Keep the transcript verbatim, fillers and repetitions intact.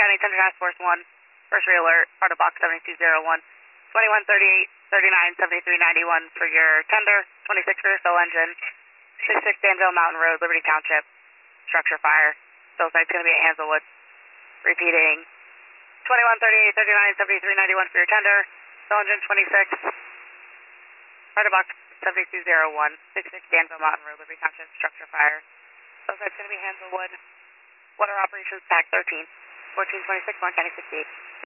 County Tender Task Force one, first re-alert, part of box seventy-two oh one, twenty-one thirty-eight, thirty-nine, seventy-three ninety-one for your tender, twenty-six for your fill engine, sixty-six Danville Mountain Road, Liberty Township, structure fire. Fill site's going to be at Hazelwood. Repeating, twenty-one thirty-eight, thirty-nine, seventy-three ninety-one for your tender, fill engine twenty-six, part of box seventy-two oh one, sixty-six Danville Mountain Road, Liberty Township, structure fire. Fill site's going to be Hazelwood. Water operations pack thirteen, fourteen twenty-six, Warren County sixty-eight.